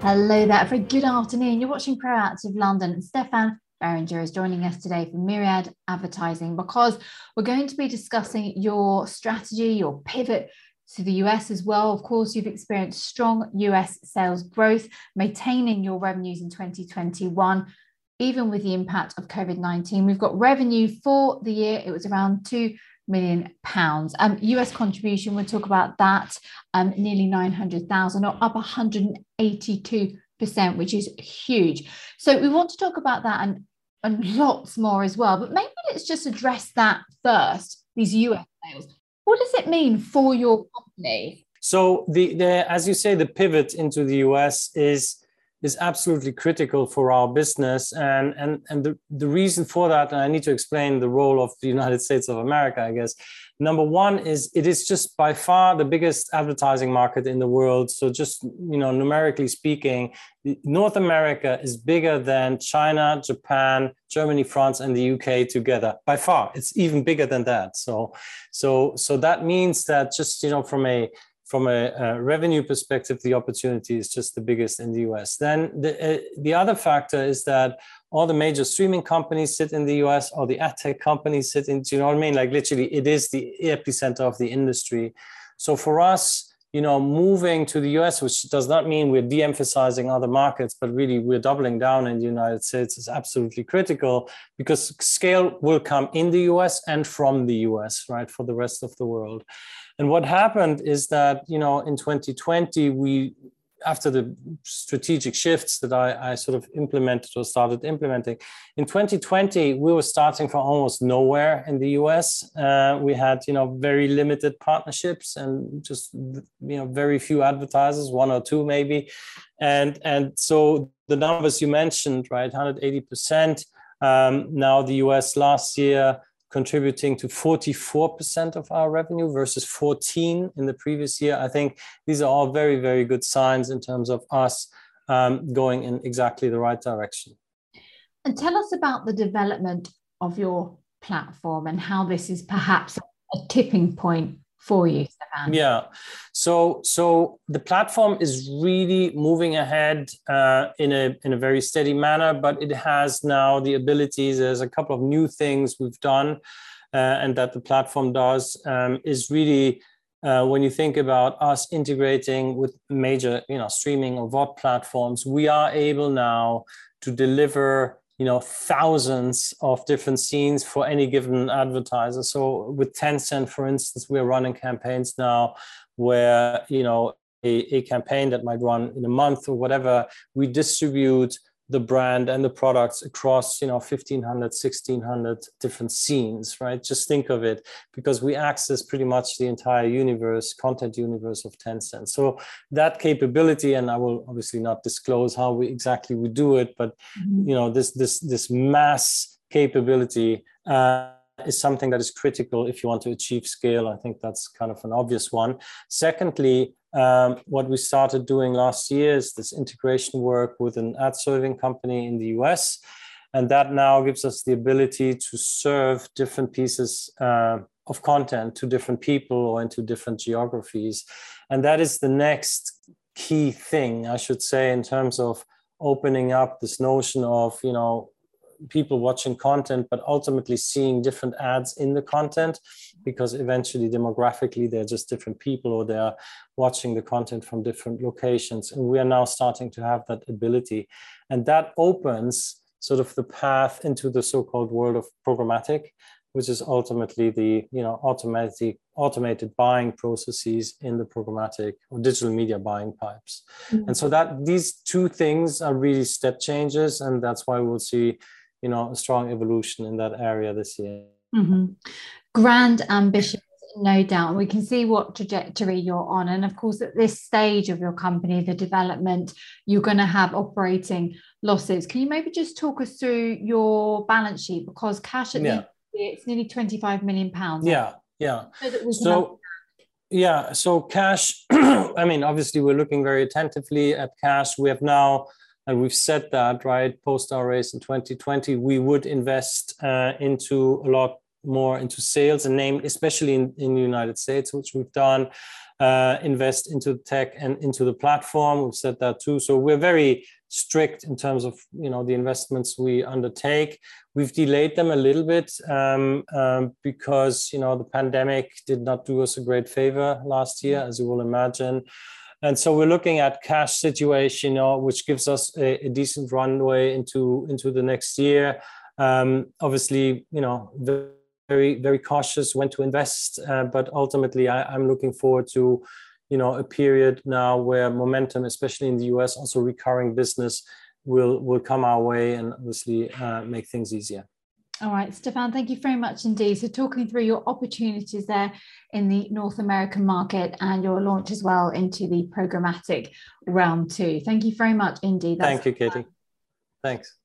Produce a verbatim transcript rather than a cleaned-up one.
Hello there, very good afternoon. You're watching Proactive London, and Stefan Berenger is joining us today from Myriad Advertising because we're going to be discussing your strategy, your pivot to the U S as well. Of course, you've experienced strong U S sales growth, maintaining your revenues in twenty twenty-one, even with the impact of COVID nineteen. We've got revenue for the year, it was around two million pounds. Um, U S contribution, we'll talk about that, um, nearly nine hundred thousand, or up one hundred eighty-two percent, which is huge. So we want to talk about that and, and lots more as well. But maybe let's just address that first, these U S sales. What does it mean for your company? So the, the as you say, the pivot into the U S is is absolutely critical for our business. And, and, and the, the reason for that, and I need to explain the role of the United States of America, I guess. Number one is it is just by far the biggest advertising market in the world. So just, you know, numerically speaking, North America is bigger than China, Japan, Germany, France, and the U K together. By far, it's even bigger than that. So, so, so that means that just, you know, from a From a, a revenue perspective, the opportunity is just the biggest in the U S. Then the, uh, the other factor is that all the major streaming companies sit in the U S, or the ad tech companies sit in, do you know what I mean? Like literally, it is the epicenter of the industry. So for us, you know, moving to the U S, which does not mean we're de-emphasizing other markets, but really we're doubling down in the United States, is absolutely critical, because scale will come in the U S and from the U S, right, for the rest of the world. And what happened is that, you know, in twenty twenty, we, after the strategic shifts that I, I sort of implemented or started implementing, in twenty twenty, we were starting from almost nowhere in the U S. Uh, we had, you know, very limited partnerships and just, you know, very few advertisers, one or two maybe. And, and so the numbers you mentioned, right, one hundred eighty percent. Um, now the U S last year, contributing to forty-four percent of our revenue versus fourteen in the previous year. I think these are all very, very good signs in terms of us um, going in exactly the right direction. And tell us about the development of your platform and how this is perhaps a tipping point for you, Stefan. Yeah, so so the platform is really moving ahead uh, in a in a very steady manner, but it has now the abilities. There's a couple of new things we've done, uh, and that the platform does um, is really uh, when you think about us integrating with major, you know, streaming or V O D platforms, we are able now to deliver, you know, thousands of different scenes for any given advertiser. So with Tencent, for instance, we're running campaigns now where, you know, a, a campaign that might run in a month or whatever, we distribute the brand and the products across, you know, fifteen hundred, sixteen hundred different scenes, right? Just think of it, because we access pretty much the entire universe, content universe of Tencent. So that capability, and I will obviously not disclose how we exactly we do it, but, mm-hmm. you know, this, this, this mass capability uh, is something that is critical if you want to achieve scale. I think that's kind of an obvious one. Secondly, Um, what we started doing last year is this integration work with an ad serving company in the U S. And that now gives us the ability to serve different pieces uh, of content to different people or into different geographies. And that is the next key thing, I should say, in terms of opening up this notion of, you know, people watching content, but ultimately seeing different ads in the content, because eventually demographically they're just different people, or they're watching the content from different locations. And we are now starting to have that ability. And that opens sort of the path into the so-called world of programmatic, which is ultimately the, you know, automatic, automated buying processes in the programmatic or digital media buying pipes. Mm-hmm. And so that these two things are really step changes. And that's why we'll see, you know, a strong evolution in that area this year. Mm-hmm. Grand ambitions, no doubt. We can see what trajectory you're on. And of course, at this stage of your company, the development, you're going to have operating losses. Can you maybe just talk us through your balance sheet? Because cash at yeah. the end of the year, it's nearly twenty-five million pounds. Yeah, yeah. So, so yeah, so cash, I mean, obviously, we're looking very attentively at cash. We have now, and we've said that, right, post our raise in twenty twenty, we would invest uh, into a lot more into sales and name, especially in, in the United States, which we've done, uh, invest into tech and into the platform. We've said that too. So we're very strict in terms of, you know, the investments we undertake. We've delayed them a little bit um, um, because, you know, the pandemic did not do us a great favor last year, as you will imagine. And so we're looking at cash situation, you know, which gives us a, a decent runway into, into the next year. Um, obviously, you know, very, very cautious when to invest, uh, but ultimately I, I'm looking forward to, you know, a period now where momentum, especially in the U S, also recurring business will, will come our way and obviously uh, make things easier. All right, Stefan, thank you very much indeed. So talking through your opportunities there in the North American market and your launch as well into the programmatic realm too. Thank you very much indeed. That's thank you, Katie. Thanks.